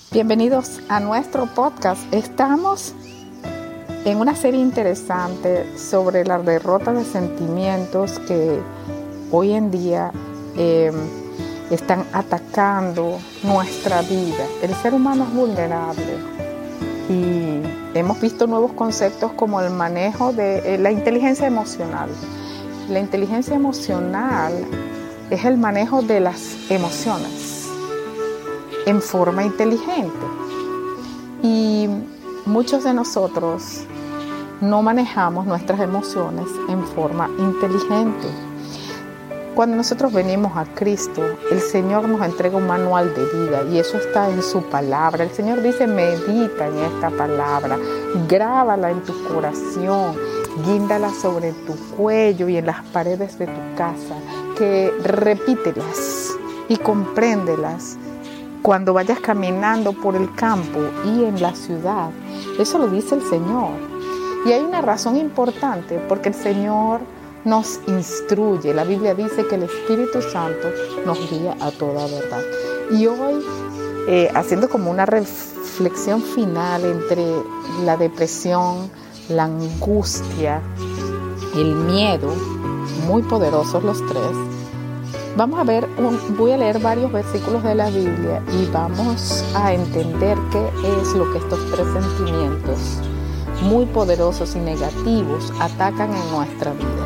Bienvenidos a nuestro podcast. Estamos en una serie interesante sobre la derrota de sentimientos que hoy en día están atacando nuestra vida. El ser humano es vulnerable y hemos visto nuevos conceptos como el manejo de la inteligencia emocional. La inteligencia emocional es el manejo de las emociones en forma inteligente. Y muchos de nosotros no manejamos nuestras emociones en forma inteligente. Cuando nosotros venimos a Cristo, el Señor nos entrega un manual de vida y eso está en su palabra. El Señor dice, medita en esta palabra, grábala en tu corazón, guíndala sobre tu cuello y en las paredes de tu casa, que repítelas y compréndelas cuando vayas caminando por el campo y en la ciudad. Eso lo dice el Señor. Y hay una razón importante, porque el Señor nos instruye. La Biblia dice que el Espíritu Santo nos guía a toda verdad. Y hoy, haciendo como una reflexión final entre la depresión, la angustia, el miedo, muy poderosos los tres, voy a leer varios versículos de la Biblia y vamos a entender qué es lo que estos tres sentimientos muy poderosos y negativos atacan en nuestra vida.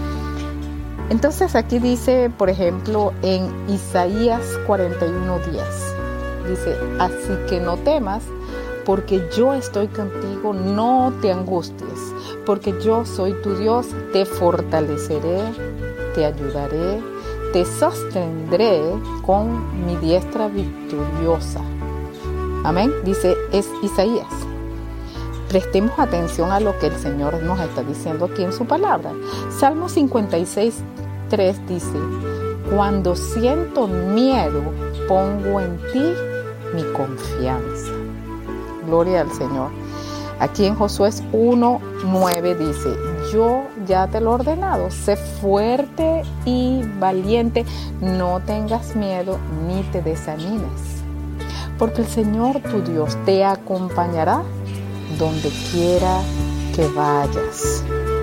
Entonces aquí dice, por ejemplo, en Isaías 41:10, dice, así que no temas, porque yo estoy contigo, no te angusties, porque yo soy tu Dios, te fortaleceré, te ayudaré, te sostendré con mi diestra victoriosa. Amén, dice es Isaías. Prestemos atención a lo que el Señor nos está diciendo aquí en su palabra. Salmo 56:3 dice, cuando siento miedo, pongo en ti mi confianza. Gloria al Señor. Aquí en Josué 1:9 dice, yo ya te lo he ordenado, sé fuerte y valiente, no tengas miedo ni te desanimes, porque el Señor tu Dios te acompañará donde quiera que vayas.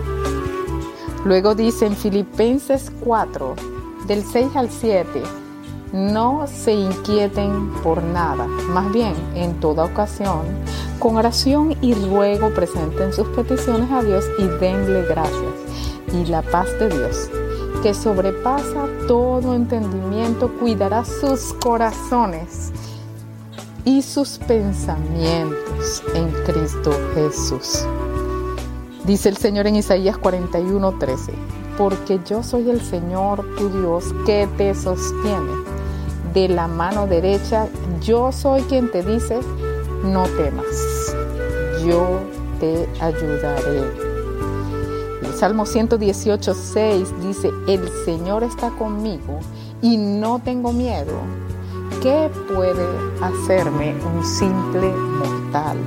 Luego dice en Filipenses 4, del 6 al 7, no se inquieten por nada, más bien en toda ocasión, con oración y ruego presenten sus peticiones a Dios y denle gracias. Y la paz de Dios, que sobrepasa todo entendimiento, cuidará sus corazones y sus pensamientos en Cristo Jesús. Dice el Señor en Isaías 41:13, porque yo soy el Señor tu Dios que te sostiene de la mano derecha, yo soy quien te dice, no temas, yo te ayudaré. El Salmo 118:6 dice, el Señor está conmigo y no tengo miedo. ¿Qué puede hacerme un simple mortal?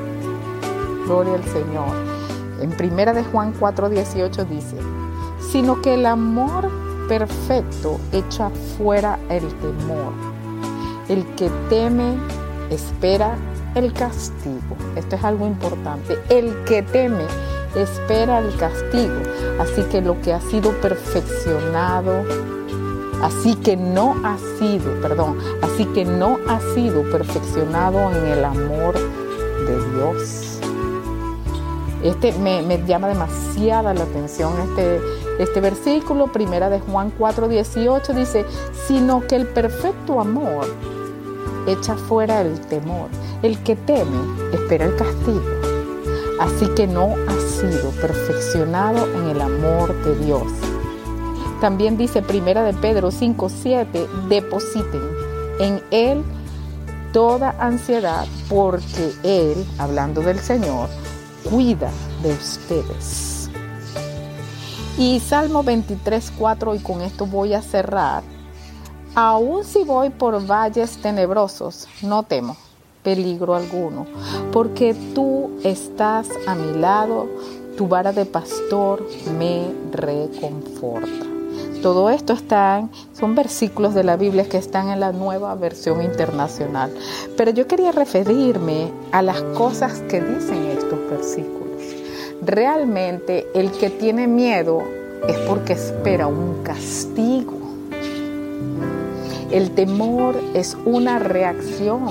Gloria al Señor. En 1 de Juan 4:18 dice, sino que el amor perfecto echa fuera el temor. El que teme espera el castigo. Esto es algo importante. El que teme espera el castigo. Así que lo que ha sido perfeccionado, así que no ha sido perfeccionado en el amor de Dios. Me llama demasiada la atención este versículo. 1 de Juan 4:18 dice, sino que el perfecto amor echa fuera el temor. El que teme espera el castigo. Así que no ha sido perfeccionado en el amor de Dios. También dice 1 de Pedro 5:7, depositen en Él toda ansiedad, porque Él, hablando del Señor, cuida de ustedes. Y Salmo 23:4, y con esto voy a cerrar. Aun si voy por valles tenebrosos, no temo peligro alguno, porque tú estás a mi lado, tu vara de pastor me reconforta. Todo esto son versículos de la Biblia que están en la Nueva Versión Internacional. Pero yo quería referirme a las cosas que dicen estos versículos. Realmente el que tiene miedo es porque espera un castigo. El temor es una reacción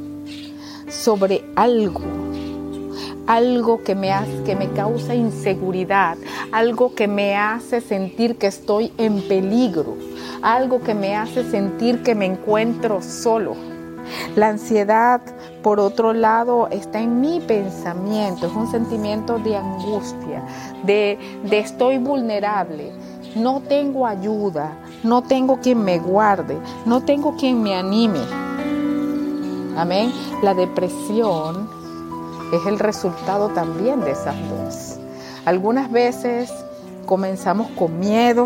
sobre algo que me causa inseguridad, algo que me hace sentir que estoy en peligro, algo que me hace sentir que me encuentro solo. La ansiedad, por otro lado, está en mi pensamiento, es un sentimiento de angustia, de estoy vulnerable, no tengo ayuda, no tengo quien me guarde, no tengo quien me anime. Amén. La depresión es el resultado también de esas dos. Algunas veces comenzamos con miedo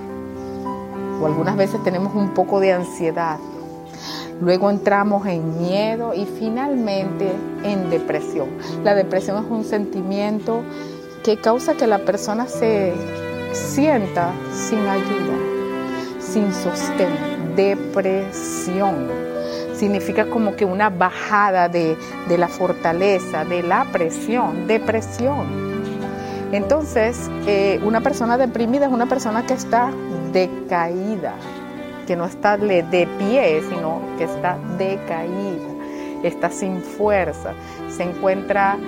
o algunas veces tenemos un poco de ansiedad. Luego entramos en miedo y finalmente en depresión. La depresión es un sentimiento que causa que la persona se sienta sin ayuda, sin sostén. Depresión significa como que una bajada de la fortaleza, de la presión, depresión. Entonces, una persona deprimida es una persona que está decaída, que no está de pie, sino que está decaída, está sin fuerza, se encuentra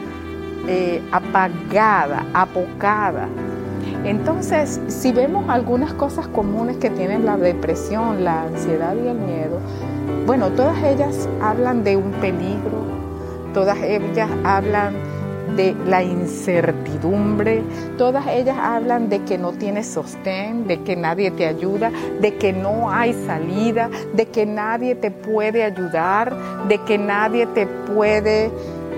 apagada, apocada. Entonces, si vemos algunas cosas comunes que tienen la depresión, la ansiedad y el miedo, bueno, todas ellas hablan de un peligro, todas ellas hablan de la incertidumbre, todas ellas hablan de que no tienes sostén, de que nadie te ayuda, de que no hay salida, de que nadie te puede ayudar, de que nadie te puede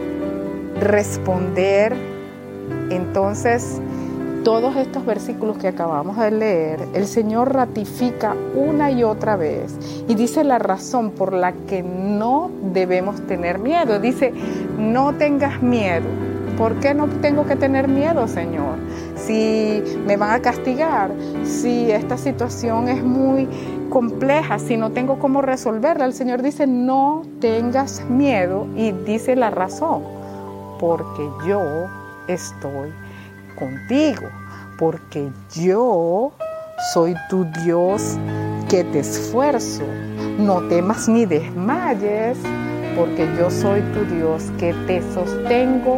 responder. Entonces, todos estos versículos que acabamos de leer, el Señor ratifica una y otra vez y dice la razón por la que no debemos tener miedo. Dice, no tengas miedo. ¿Por qué no tengo que tener miedo, Señor? Si me van a castigar, si esta situación es muy compleja, si no tengo cómo resolverla, el Señor dice, no tengas miedo y dice la razón, porque yo estoy contigo, porque yo soy tu Dios que te esfuerzo. No temas ni desmayes, porque yo soy tu Dios que te sostengo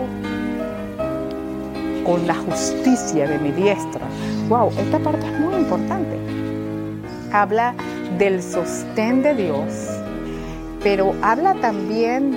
con la justicia de mi diestra. Wow, esta parte es muy importante. Habla del sostén de Dios, pero habla también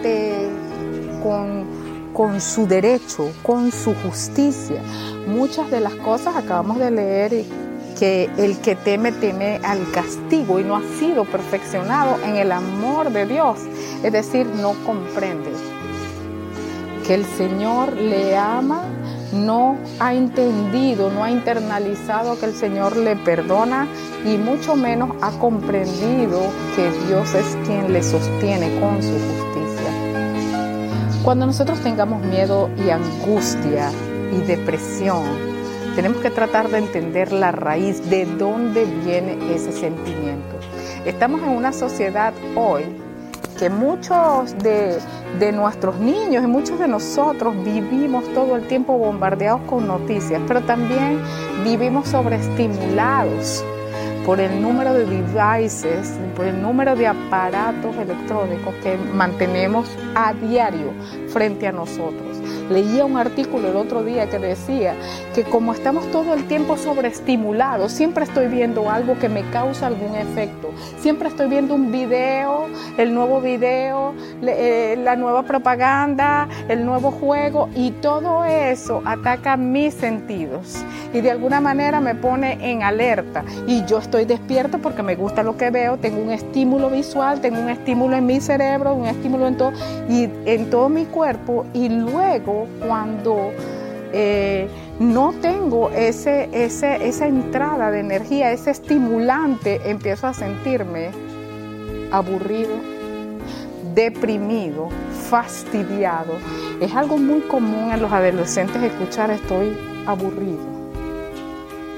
con su derecho, con su justicia. Muchas de las cosas acabamos de leer que el que teme al castigo y no ha sido perfeccionado en el amor de Dios, es decir, no comprende que el Señor le ama, no ha entendido, no ha internalizado que el Señor le perdona y mucho menos ha comprendido que Dios es quien le sostiene con su justicia. Cuando nosotros tengamos miedo y angustia y depresión, tenemos que tratar de entender la raíz de dónde viene ese sentimiento. Estamos en una sociedad hoy que muchos de nuestros niños y muchos de nosotros vivimos todo el tiempo bombardeados con noticias, pero también vivimos sobreestimulados por el número de devices, por el número de aparatos electrónicos que mantenemos a diario frente a nosotros. Leía un artículo el otro día que decía que como estamos todo el tiempo sobreestimulados, siempre estoy viendo algo que me causa algún efecto. Siempre estoy viendo un video, el nuevo video, la nueva propaganda, el nuevo juego, y todo eso ataca mis sentidos y de alguna manera me pone en alerta. Y yo estoy despierto porque me gusta lo que veo, tengo un estímulo visual, tengo un estímulo en mi cerebro, un estímulo en todo mi cuerpo, y luego cuando no tengo esa entrada de energía, ese estimulante, empiezo a sentirme aburrido, deprimido, fastidiado. Es algo muy común en los adolescentes escuchar estoy aburrido.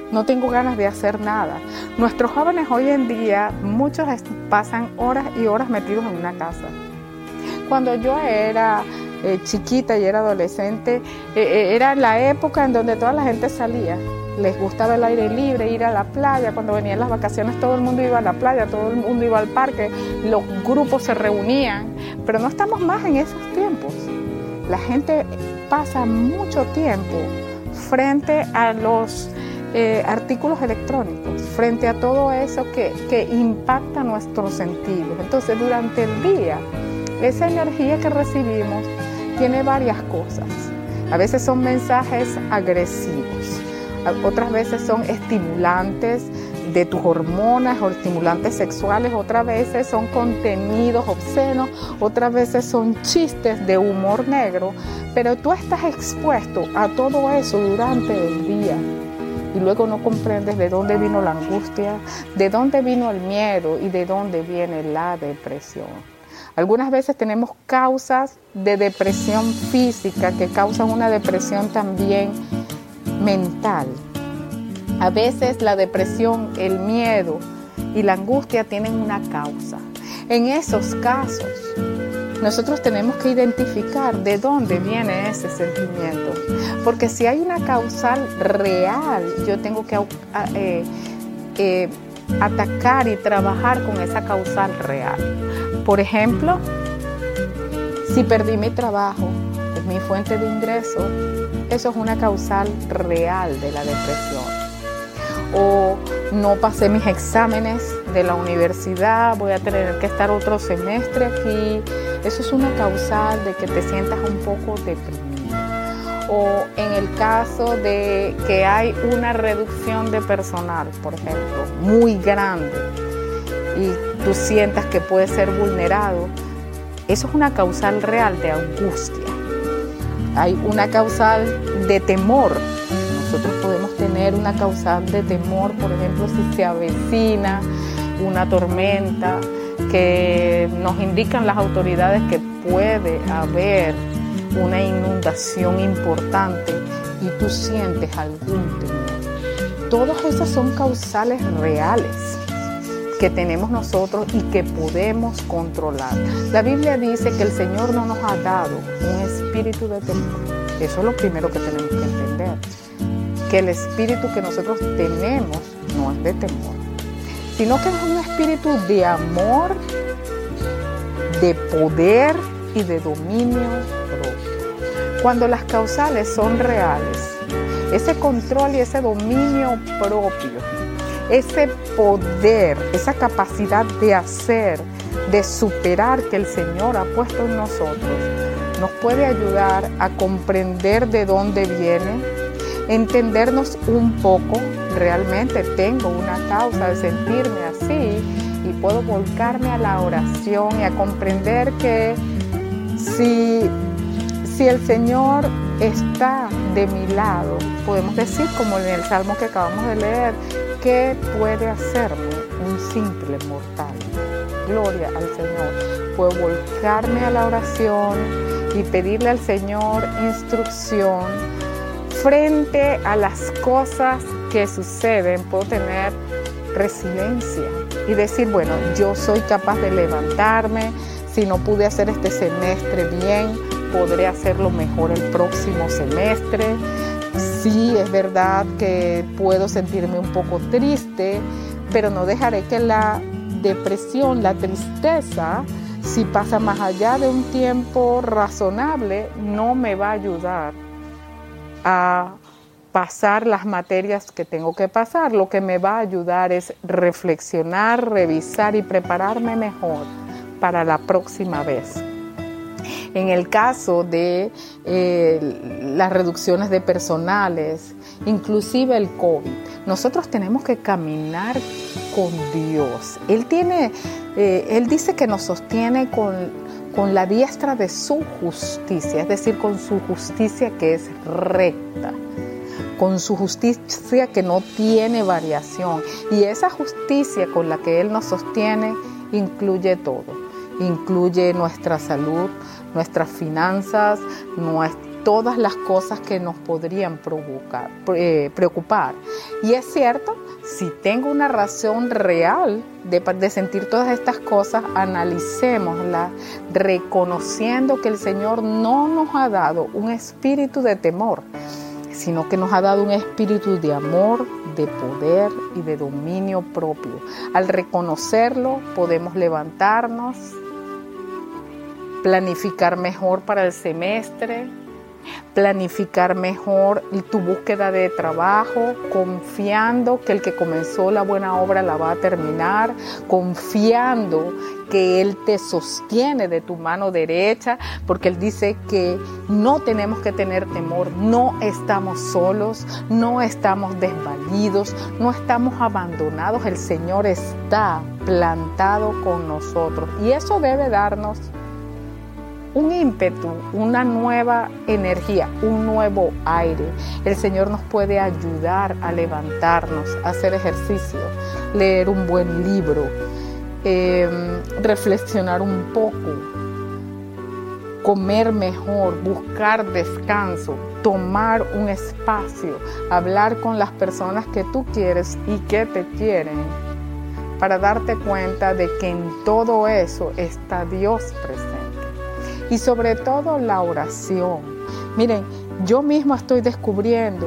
no tengo ganas de hacer nada. Nuestros jóvenes hoy en día, muchos pasan horas y horas metidos en una casa. Cuando yo era chiquita y era adolescente, era la época en donde toda la gente salía. Les gustaba el aire libre, ir a la playa. Cuando venían las vacaciones todo el mundo iba a la playa, todo el mundo iba al parque, los grupos se reunían, pero no estamos más en esos tiempos. La gente pasa mucho tiempo frente a los artículos electrónicos, frente a todo eso que impacta nuestros sentidos. Entonces, durante el día, esa energía que recibimos tiene varias cosas. A veces son mensajes agresivos, otras veces son estimulantes de tus hormonas o estimulantes sexuales, otras veces son contenidos obscenos, otras veces son chistes de humor negro, pero tú estás expuesto a todo eso durante el día y luego no comprendes de dónde vino la angustia, de dónde vino el miedo y de dónde viene la depresión. Algunas veces tenemos causas de depresión física que causan una depresión también mental. A veces la depresión, el miedo y la angustia tienen una causa. En esos casos, nosotros tenemos que identificar de dónde viene ese sentimiento. Porque si hay una causal real, yo tengo que atacar y trabajar con esa causal real. Por ejemplo, si perdí mi trabajo, es mi fuente de ingreso, eso es una causal real de la depresión. O no pasé mis exámenes de la universidad, voy a tener que estar otro semestre aquí, eso es una causal de que te sientas un poco deprimido. O en el caso de que hay una reducción de personal, por ejemplo, muy grande, y tú sientas que puedes ser vulnerado, eso es una causal real de angustia. Hay una causal de temor. Nosotros podemos tener una causal de temor, por ejemplo, si se avecina una tormenta, que nos indican las autoridades que puede haber una inundación importante y tú sientes algún temor. Todas esas son causales reales que tenemos nosotros y que podemos controlar. La Biblia dice que el Señor no nos ha dado un espíritu de temor. Eso es lo primero que tenemos que entender. Que el espíritu que nosotros tenemos no es de temor, sino que es un espíritu de amor, de poder y de dominio propio. Cuando las causales son reales, ese control y ese dominio propio, ese poder, esa capacidad de hacer, de superar que el Señor ha puesto en nosotros, nos puede ayudar a comprender de dónde viene, entendernos un poco. Realmente tengo una causa de sentirme así y puedo volcarme a la oración y a comprender que si el Señor está de mi lado, podemos decir como en el Salmo que acabamos de leer, ¿qué puede hacerme un simple mortal? Gloria al Señor. Puedo volcarme a la oración y pedirle al Señor instrucción frente a las cosas que suceden. Puedo tener resiliencia y decir, bueno, yo soy capaz de levantarme. Si no pude hacer este semestre bien, podré hacerlo mejor el próximo semestre. Sí, es verdad que puedo sentirme un poco triste, pero no dejaré que la depresión, la tristeza, si pasa más allá de un tiempo razonable, no me va a ayudar a pasar las materias que tengo que pasar. Lo que me va a ayudar es reflexionar, revisar y prepararme mejor para la próxima vez. En el caso de las reducciones de personales, inclusive el COVID, nosotros tenemos que caminar con Dios. Él dice que nos sostiene con la diestra de su justicia, es decir, con su justicia que es recta, con su justicia que no tiene variación. Y esa justicia con la que Él nos sostiene incluye todo. Incluye nuestra salud, nuestras finanzas, todas las cosas que nos podrían preocupar. Y es cierto, si tengo una razón real de sentir todas estas cosas, analicémoslas, reconociendo que el Señor no nos ha dado un espíritu de temor, sino que nos ha dado un espíritu de amor, de poder y de dominio propio. Al reconocerlo, podemos levantarnos, planificar mejor para el semestre, planificar mejor tu búsqueda de trabajo, confiando que el que comenzó la buena obra la va a terminar, confiando que Él te sostiene de tu mano derecha, porque Él dice que no tenemos que tener temor, no estamos solos, no estamos desvalidos, no estamos abandonados, el Señor está plantado con nosotros y eso debe darnos un ímpetu, una nueva energía, un nuevo aire. El Señor nos puede ayudar a levantarnos, a hacer ejercicio, leer un buen libro, reflexionar un poco, comer mejor, buscar descanso, tomar un espacio, hablar con las personas que tú quieres y que te quieren, para darte cuenta de que en todo eso está Dios presente. Y sobre todo la oración. Miren, yo mismo estoy descubriendo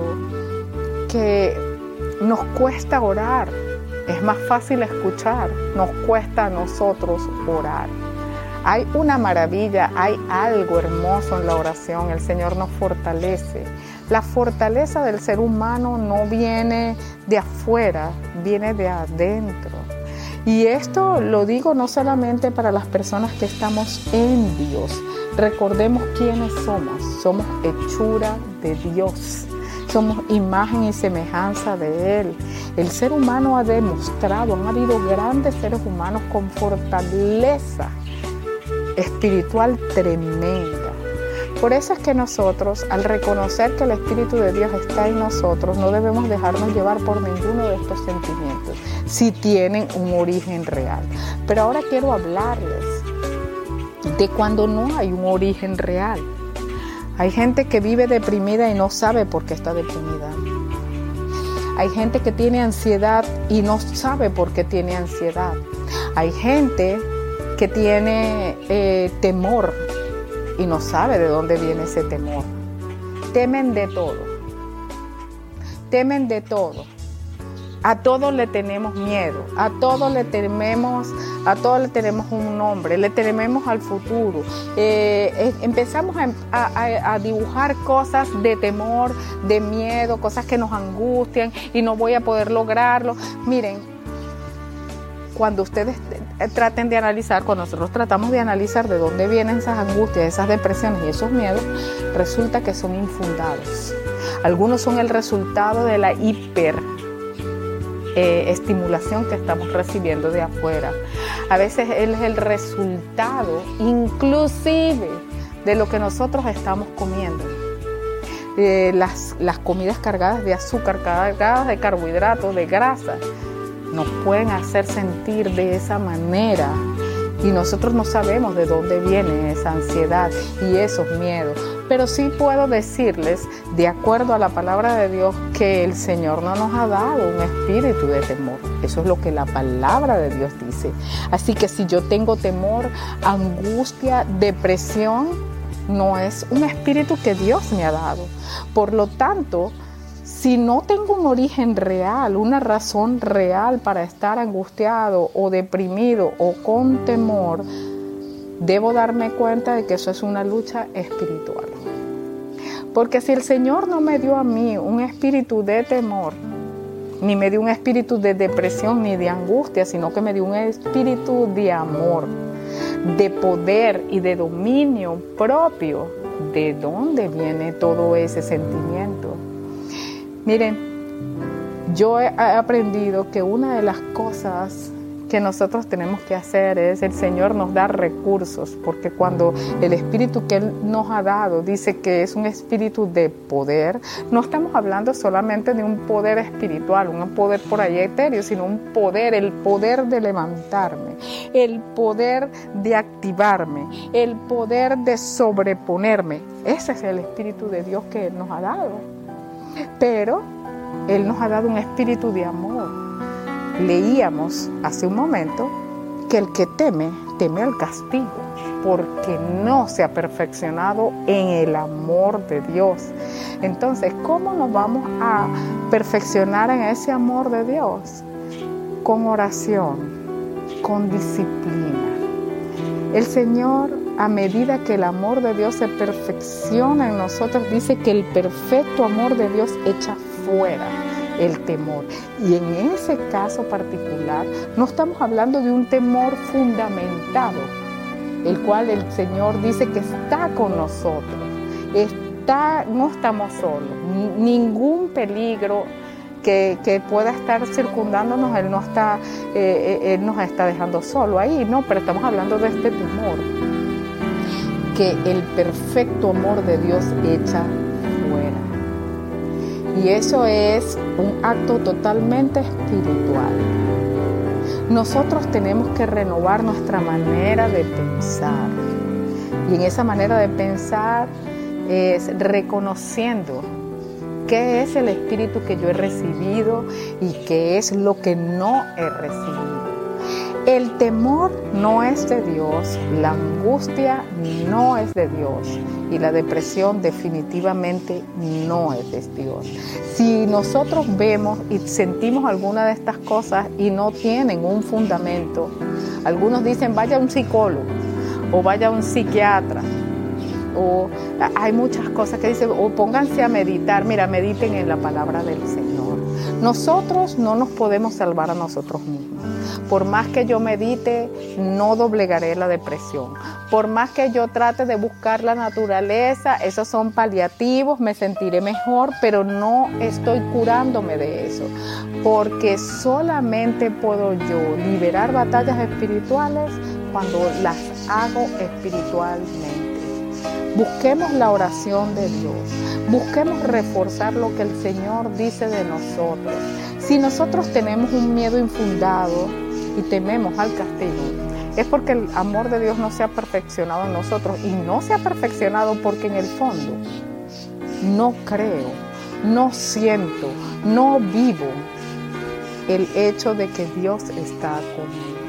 que nos cuesta orar. Es más fácil escuchar, nos cuesta a nosotros orar. Hay una maravilla, hay algo hermoso en la oración. El Señor nos fortalece. La fortaleza del ser humano no viene de afuera, viene de adentro. Y esto lo digo no solamente para las personas que estamos en Dios. Recordemos quiénes somos. Somos hechura de Dios. Somos imagen y semejanza de Él. El ser humano ha demostrado, han habido grandes seres humanos con fortaleza espiritual tremenda. Por eso es que nosotros, al reconocer que el Espíritu de Dios está en nosotros, no debemos dejarnos llevar por ninguno de estos sentimientos, si tienen un origen real. Pero ahora quiero hablarles de cuando no hay un origen real. Hay gente que vive deprimida y no sabe por qué está deprimida. Hay gente que tiene ansiedad y no sabe por qué tiene ansiedad. Hay gente que tiene temor y no sabe de dónde viene ese temor. Temen de todo. Temen de todo. A todos le tenemos miedo, a todos le tenemos un nombre, le tememos al futuro. Empezamos a dibujar cosas de temor, de miedo, cosas que nos angustian y no voy a poder lograrlo. Miren, cuando ustedes traten de analizar, cuando nosotros tratamos de analizar de dónde vienen esas angustias, esas depresiones y esos miedos, resulta que son infundados. Algunos son el resultado de la estimulación que estamos recibiendo de afuera. A veces es el resultado inclusive de lo que nosotros estamos comiendo. Las comidas cargadas de azúcar, cargadas de carbohidratos, de grasa, nos pueden hacer sentir de esa manera y nosotros no sabemos de dónde viene esa ansiedad y esos miedos. Pero sí puedo decirles, de acuerdo a la palabra de Dios, que el Señor no nos ha dado un espíritu de temor. Eso es lo que la palabra de Dios dice. Así que si yo tengo temor, angustia, depresión, no es un espíritu que Dios me ha dado. Por lo tanto, si no tengo un origen real, una razón real para estar angustiado o deprimido o con temor, debo darme cuenta de que eso es una lucha espiritual. Porque si el Señor no me dio a mí un espíritu de temor, ni me dio un espíritu de depresión ni de angustia, sino que me dio un espíritu de amor, de poder y de dominio propio, ¿de dónde viene todo ese sentimiento? Miren, yo he aprendido que una de las cosas que nosotros tenemos que hacer es, el Señor nos da recursos, porque cuando el espíritu que Él nos ha dado dice que es un espíritu de poder, no estamos hablando solamente de un poder espiritual, un poder por ahí etéreo, sino un poder, el poder de levantarme, el poder de activarme, el poder de sobreponerme. Ese es el espíritu de Dios que Él nos ha dado. Pero Él nos ha dado un espíritu de amor. Leíamos hace un momento que el que teme al castigo, porque no se ha perfeccionado en el amor de Dios. Entonces, ¿cómo nos vamos a perfeccionar en ese amor de Dios? Con oración, con disciplina. El Señor, a medida que el amor de Dios se perfecciona en nosotros, dice que el perfecto amor de Dios echa fuera el temor. Y en ese caso particular no estamos hablando de un temor fundamentado, el cual el Señor dice que está con nosotros, no estamos solos, ningún peligro que pueda estar circundándonos, Él nos está dejando solo ahí, no, pero estamos hablando de este temor, que el perfecto amor de Dios echa fuera. Y eso es un acto totalmente espiritual. Nosotros tenemos que renovar nuestra manera de pensar. Y en esa manera de pensar es reconociendo qué es el espíritu que yo he recibido y qué es lo que no he recibido. El temor no es de Dios, la angustia no es de Dios y la depresión definitivamente no es de Dios. Si nosotros vemos y sentimos alguna de estas cosas y no tienen un fundamento, algunos dicen vaya a un psicólogo o vaya a un psiquiatra, o hay muchas cosas que dicen, o pónganse a meditar. Mira, mediten en la palabra del Señor. Nosotros no nos podemos salvar a nosotros mismos. Por más que yo medite, no doblegaré la depresión. Por más que yo trate de buscar la naturaleza, esos son paliativos, me sentiré mejor, pero no estoy curándome de eso. Porque solamente puedo yo liberar batallas espirituales cuando las hago espiritualmente. Busquemos la oración de Dios, busquemos reforzar lo que el Señor dice de nosotros. Si nosotros tenemos un miedo infundado y tememos al castigo, es porque el amor de Dios no se ha perfeccionado en nosotros, y no se ha perfeccionado porque en el fondo no creo, no siento, no vivo el hecho de que Dios está conmigo.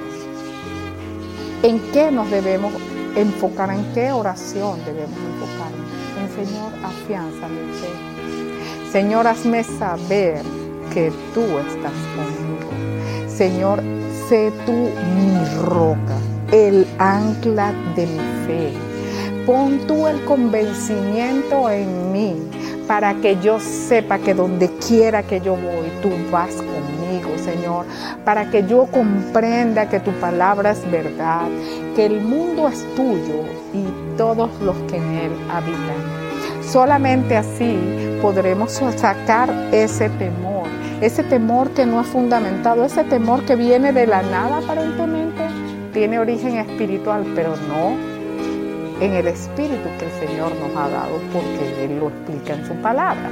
¿En qué nos debemos enfocar? ¿En qué oración debemos enfocarnos? En Señor, afianza mi fe. Señor, hazme saber que tú estás conmigo. Señor, sé tú mi roca, el ancla de mi fe. Pon tú el convencimiento en mí para que yo sepa que donde quiera que yo voy, tú vas conmigo, Señor. Para que yo comprenda que tu palabra es verdad, que el mundo es tuyo y todos los que en él habitan. Solamente así podremos sacar ese temor que no es fundamentado, ese temor que viene de la nada aparentemente, tiene origen espiritual, pero no en el espíritu que el Señor nos ha dado, porque Él lo explica en su palabra.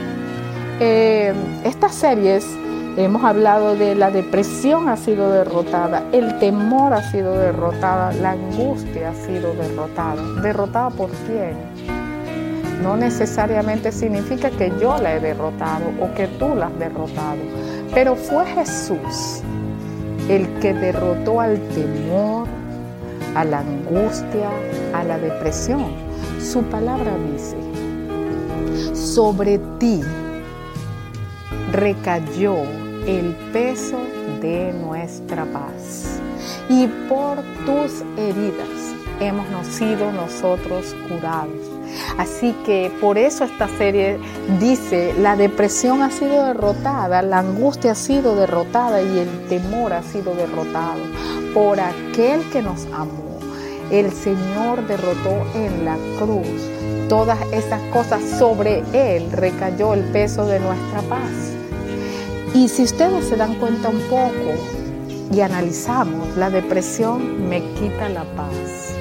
Estas series hemos hablado de la depresión ha sido derrotada, el temor ha sido derrotada, la angustia ha sido derrotada. ¿Derrotada por quién? No necesariamente significa que yo la he derrotado o que tú la has derrotado, pero fue Jesús el que derrotó al temor, a la angustia, a la depresión. Su palabra dice: sobre ti recayó el peso de nuestra paz, y por tus heridas hemos sido nosotros curados. Así que por eso esta serie dice: la depresión ha sido derrotada, la angustia ha sido derrotada y el temor ha sido derrotado por aquel que nos amó. El Señor derrotó en la cruz todas esas cosas, sobre Él recayó el peso de nuestra paz. Y si ustedes se dan cuenta un poco y analizamos, la depresión me quita la paz,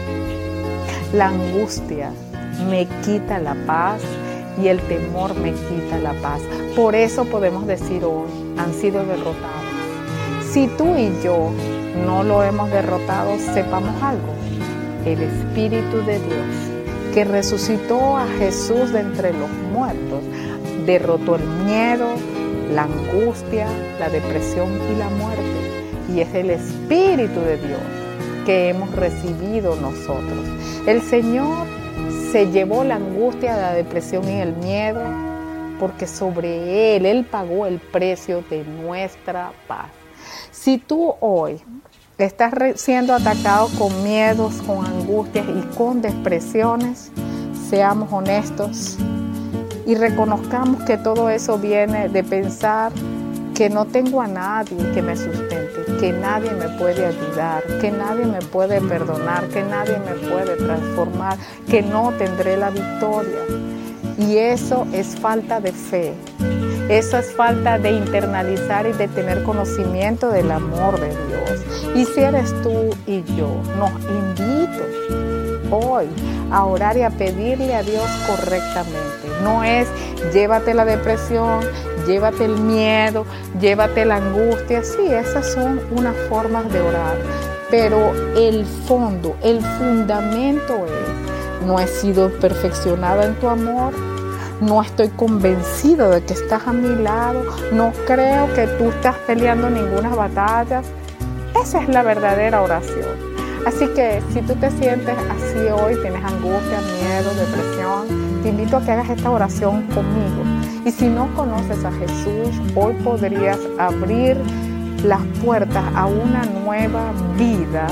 la angustia me quita la paz y el temor me quita la paz. Por eso podemos decir hoy, han sido derrotados. Si tú y yo no lo hemos derrotado, sepamos algo. El Espíritu de Dios, que resucitó a Jesús de entre los muertos, derrotó el miedo, la angustia, la depresión y la muerte. Y es el Espíritu de Dios que hemos recibido nosotros. El Señor se llevó la angustia, la depresión y el miedo, porque sobre Él pagó el precio de nuestra paz. Si tú hoy estás siendo atacado con miedos, con angustias y con depresiones, seamos honestos y reconozcamos que todo eso viene de pensar que no tengo a nadie que me sustente, que nadie me puede ayudar, que nadie me puede perdonar, que nadie me puede transformar, que no tendré la victoria. Y eso es falta de fe. Eso es falta de internalizar y de tener conocimiento del amor de Dios. Y si eres tú y yo, nos invito hoy a orar y a pedirle a Dios correctamente. No es llévate la depresión, llévate el miedo, llévate la angustia. Sí, esas son unas formas de orar. Pero el fondo, el fundamento es, no he sido perfeccionada en tu amor. No estoy convencido de que estás a mi lado. No creo que tú estás peleando ninguna batalla. Esa es la verdadera oración. Así que si tú te sientes así hoy, tienes angustia, miedo, depresión, te invito a que hagas esta oración conmigo. Y si no conoces a Jesús, hoy podrías abrir las puertas a una nueva vida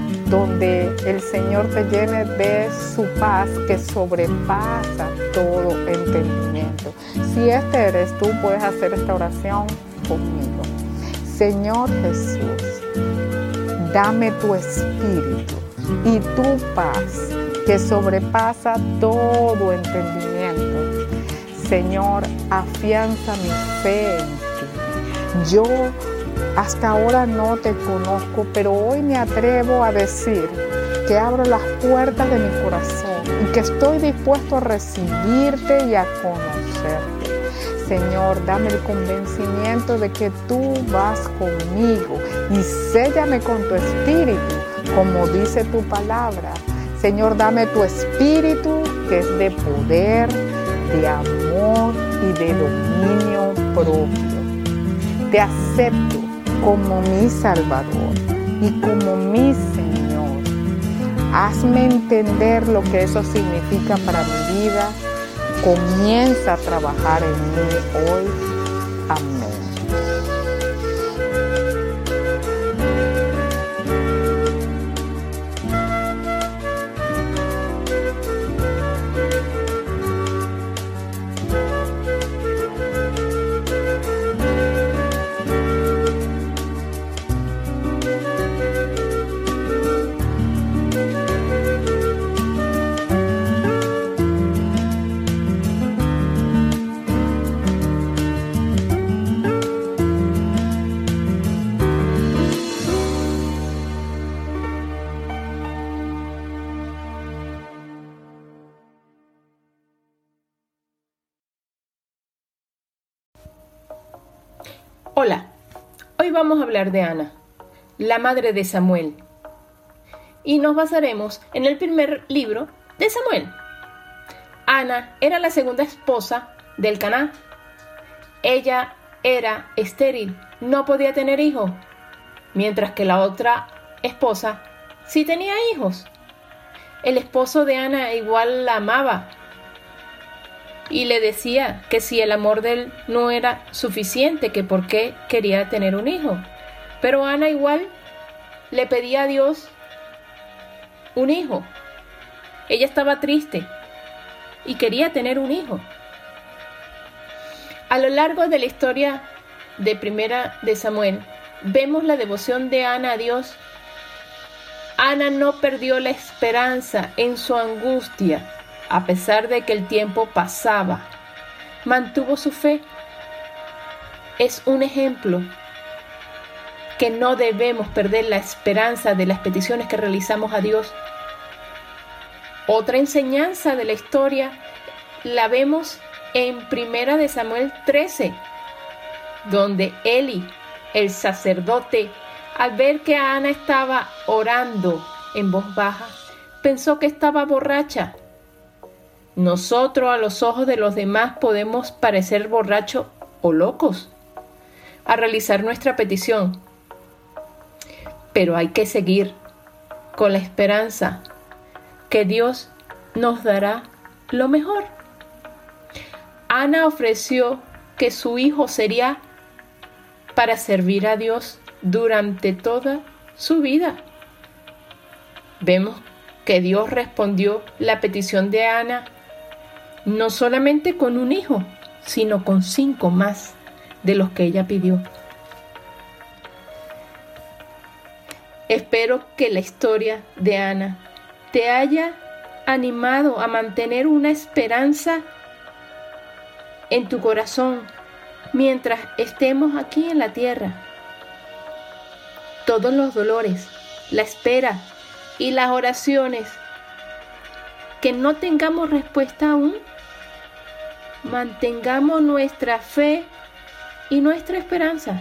donde el Señor te llene de su paz que sobrepasa todo entendimiento. Si este eres tú, puedes hacer esta oración conmigo. Señor Jesús, dame tu espíritu y tu paz que sobrepasa todo entendimiento. Señor, afianza mi fe en ti. Yo hasta ahora no te conozco, pero hoy me atrevo a decir que abro las puertas de mi corazón y que estoy dispuesto a recibirte y a conocerte. Señor, dame el convencimiento de que tú vas conmigo y séllame con tu espíritu, como dice tu palabra. Señor, dame tu espíritu que es de poder, de amor y de dominio propio. Te acepto como mi Salvador y como mi Señor. Hazme entender lo que eso significa para mi vida. Comienza a trabajar en mí hoy. Amén. Hola, hoy vamos a hablar de Ana, la madre de Samuel, y nos basaremos en el primer libro de Samuel. Ana era la segunda esposa del Elcaná. Ella era estéril, no podía tener hijos, mientras que la otra esposa sí tenía hijos. El esposo de Ana igual la amaba y le decía que si el amor de él no era suficiente, que por qué quería tener un hijo. Pero Ana igual le pedía a Dios un hijo. Ella estaba triste y quería tener un hijo. A lo largo de la historia de Primera de Samuel, vemos la devoción de Ana a Dios. Ana no perdió la esperanza en su angustia. A pesar de que el tiempo pasaba, mantuvo su fe. Es un ejemplo que no debemos perder la esperanza de las peticiones que realizamos a Dios. Otra enseñanza de la historia la vemos en 1 Samuel 13, donde Eli, el sacerdote, al ver que Ana estaba orando en voz baja, pensó que estaba borracha. Nosotros, a los ojos de los demás, podemos parecer borrachos o locos a realizar nuestra petición, pero hay que seguir con la esperanza que Dios nos dará lo mejor. Ana ofreció que su hijo sería para servir a Dios durante toda su vida. Vemos que Dios respondió la petición de Ana no solamente con un hijo, sino con 5 más de los que ella pidió. Espero que la historia de Ana te haya animado a mantener una esperanza en tu corazón mientras estemos aquí en la tierra. Todos los dolores, la espera y las oraciones que no tengamos respuesta aún, mantengamos nuestra fe y nuestra esperanza.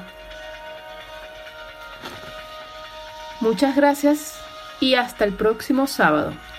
Muchas gracias y hasta el próximo sábado.